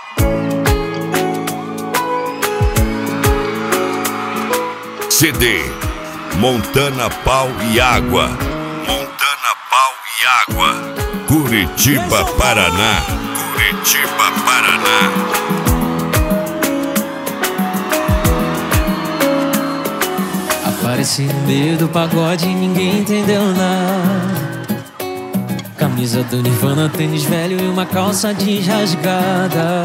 CD Montana Pau e Água. Montana Pau e Água. Curitiba, Paraná. Curitiba, Paraná. Apareci no meio do pagode e ninguém entendeu nada. Camisa do Nirvana, tênis velho e uma calça jeans rasgada.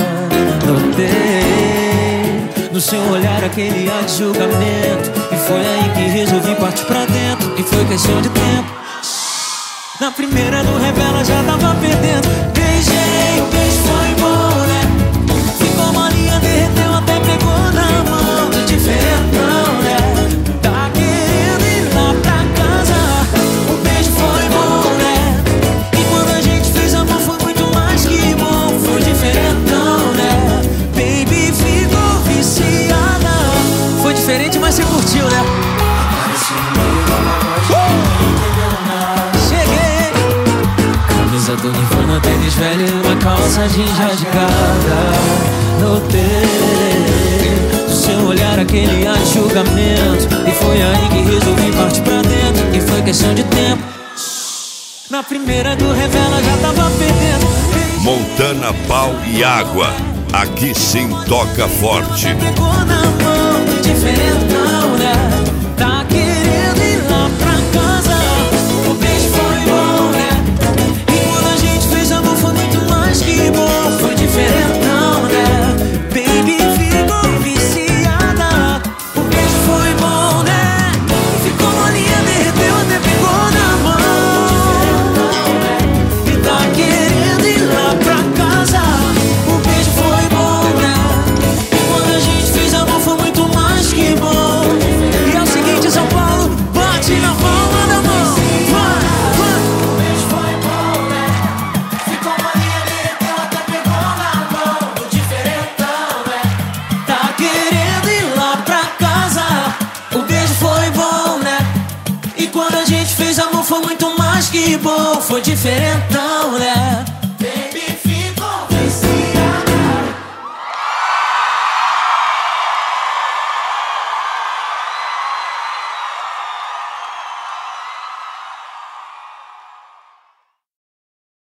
Notei no seu olhar aquele ar de julgamento, e foi aí que resolvi partir pra dentro, e foi questão de tempo. Na primeira do Revela já tava perdendo. Beijei, o beijo foi bom, né? Ficou molinha, derreteu, até pegou na mão. Diferentão, né? Tá querendo ir lá pra casa. O beijo foi bom, né? E quando a gente fez amor foi muito mais que bom. Foi diferentão, né? Baby ficou viciada. Foi diferente, mas você curtiu, né? Camisa do Nirvana, tênis velho e uma calça jeans rasgada. Notei do seu olhar aquele ar de julgamento, e foi aí que resolvi partir pra dentro, e foi questão de tempo. Na primeira do Revela já tava perdendo. Montana Pau e Água. Aqui sim toca forte. Pegou na mão, diferentão, né? Tá querendo ir lá pra casa. O beijo foi bom, né? Que bom, foi diferentão, né? Baby ficou viciada. O beijo foi bom, né? Ficou molinha, derreteu, até pegou na mão. E tá querendo ir lá pra casa. O beijo foi bom, né? E quando a gente fez amor foi muito mais que bom. E é o seguinte, São Paulo, bate na palma da mão. Foi muito mais que bom, foi diferentão, né?